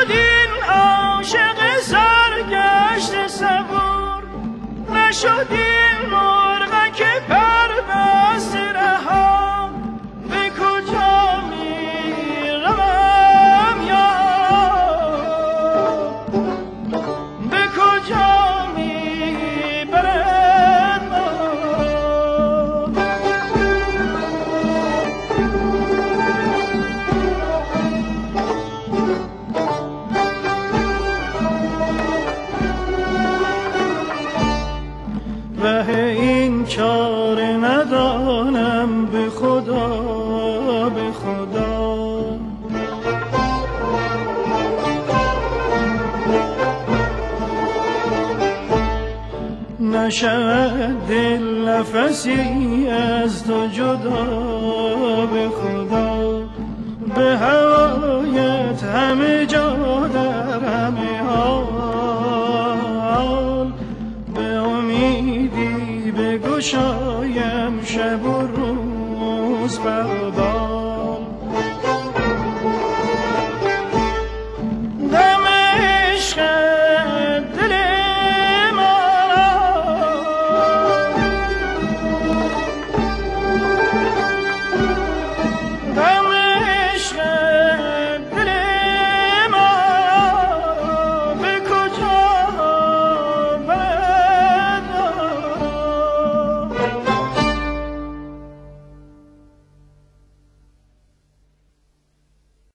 نشد این عاشق سرگشت صبور، نشد این مرغ که پر بست رها. به کجا می روم یار، به کجا می برد ره این چاره ندانم به خدا، به خدا. نشود دل نفسی از تو جدا، به خدا. به هوایت همه جا